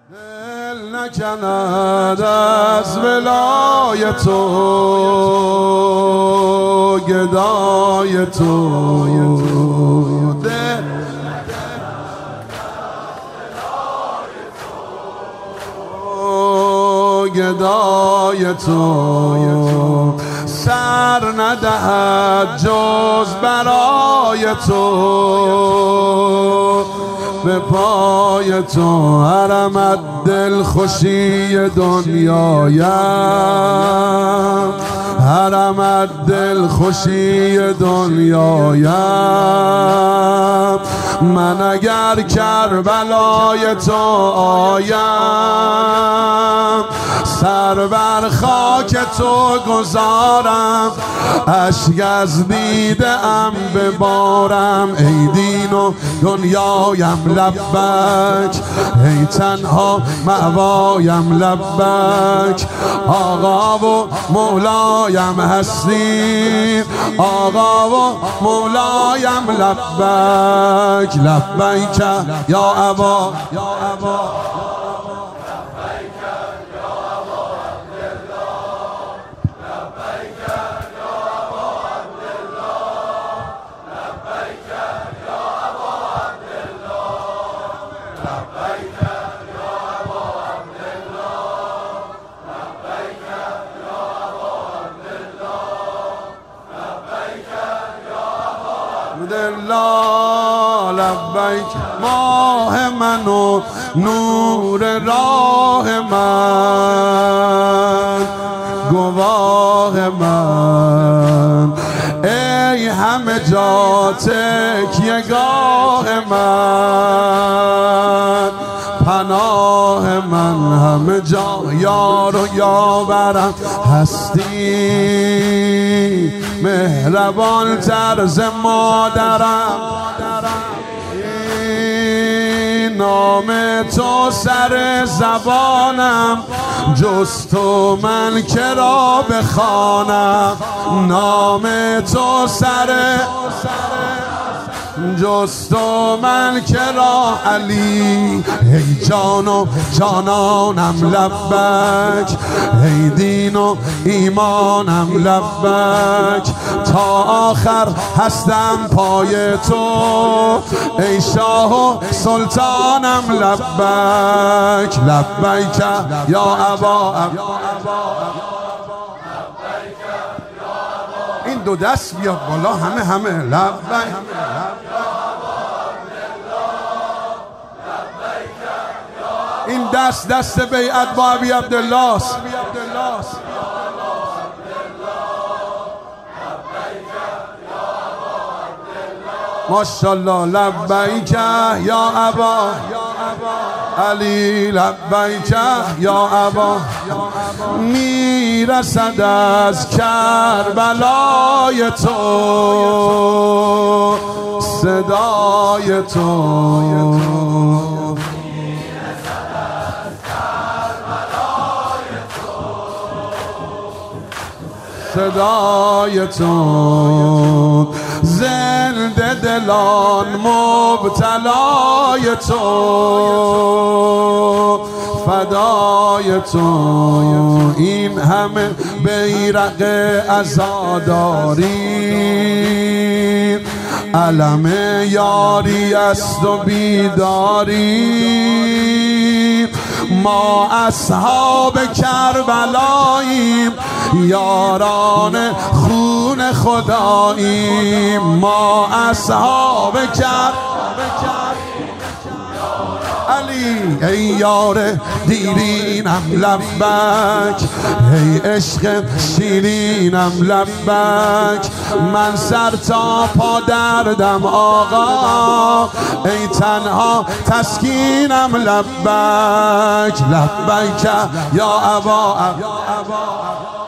دل نکند از ولای تو، گدای تو، دل گدای تو، سر ندهد جز برای تو، به پای تو حرمت دل خوشی دنیایم، حرمت دل خوشی دنیایم. من اگر کربلای تو آیم، سر بر خاک تو گذارم، اشک از دیده ام ببارم. ای دین و دنیایم لبک، ای تنها مأوایم لبک. آقا و مولایم هستی، آقا و مولایم لبک. لبیک یا ابا، الله لبیک. ماه من و نور راه من، گواه من، ای همه جا تکیه‌گاه من، پناه من، همه جا یار و یاورم هستی، مهربان تر ز مادرم. نام تو سر زبانم، جز تو من کرا بخوانم. نام تو سر، جز تو من کرا علی. ای جان و جانانم لبک، ای دین و ایمانم لبک. تا آخر هستم پای تو، ای شاه و سلطانم لبک. لبیک یا ابا. این دو دست بیاد بالا، همه لبیک. این دست بیعت با ابی عبدالله است. ماشاءالله. لبیک یا ابا علی، لبیک یا ابا. میرسد از کربلای تو صدای تو، صدای تو. زنده دلان مبتلای تو، فدای تو. این همه بیرق عزاداری، علم یاری است و بیداری. ما اصحاب کربلاییم، یاران خون خداییم. ما اصحاب علی. ای یار دیرینم لبک، ای عشق شیرینم لبک. من سر تا پا دردم آقا، ای تنها تسکینم لبک. لبیک یا ابا.